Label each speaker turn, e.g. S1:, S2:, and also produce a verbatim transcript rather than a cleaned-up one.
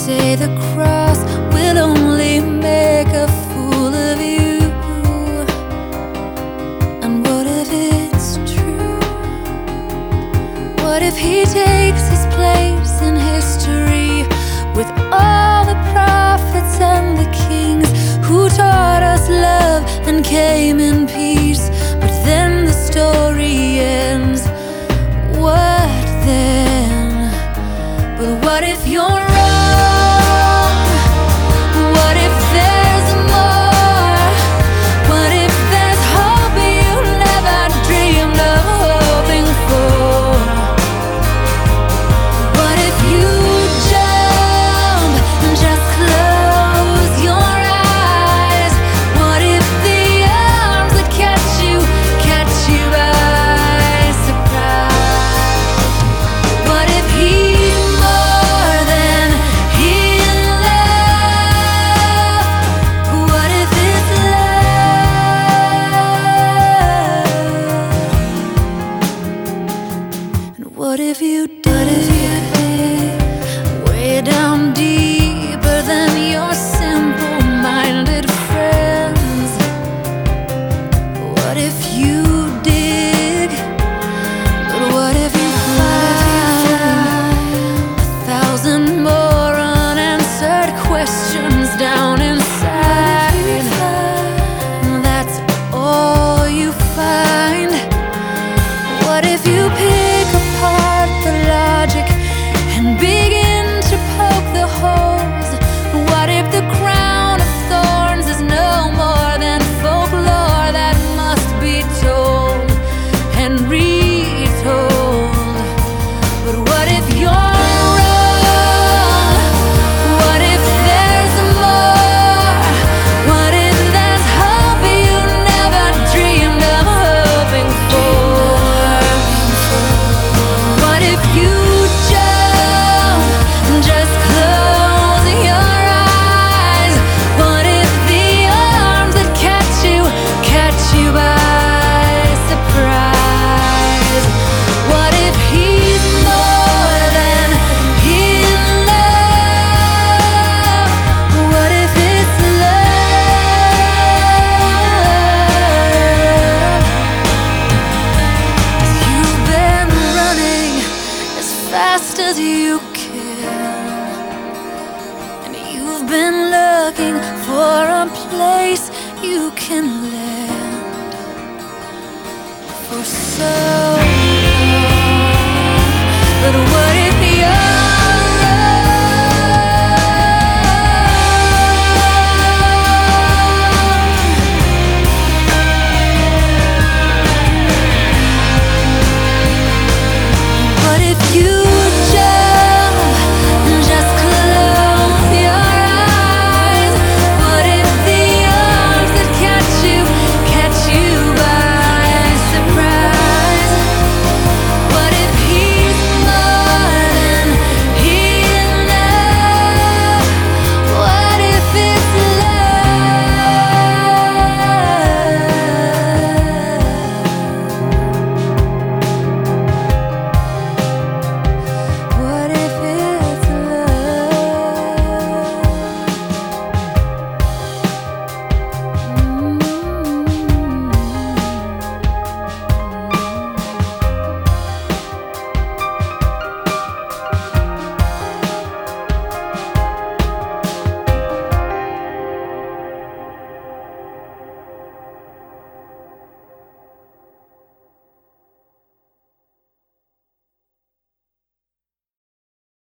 S1: say the cross will only make a fool of you. And what if it's true? What if he takes his place in history with all the prophets and the kings who taught us love and came in peace? But then the story ends. What then? But what if you're wrong? What if there's more? What if there's hope you never dreamed of hoping for? What if you jump and just close your eyes? What if the arms that catch you, catch you by surprise? What if he's more than in love? What if it's love? And what if you did? What if you did? Way down deeper than your simple-minded friends. What if you dig? But what if you find a thousand more unanswered questions down inside? That's all you find. What if you pick apart the logic and begin to poke the holes? What if the crown of thorns is no more than folklore that must be told and retold? But what if you're wrong? What if there's more? What if there's hope you never dreamed of hoping for? What if you jump and just close your eyes? What if the arms that catch you, catch you by surprise? What if he's more than in love? What if it's love? You've been running as fast as you can, and you've been looking for a place you can land for so long. But what if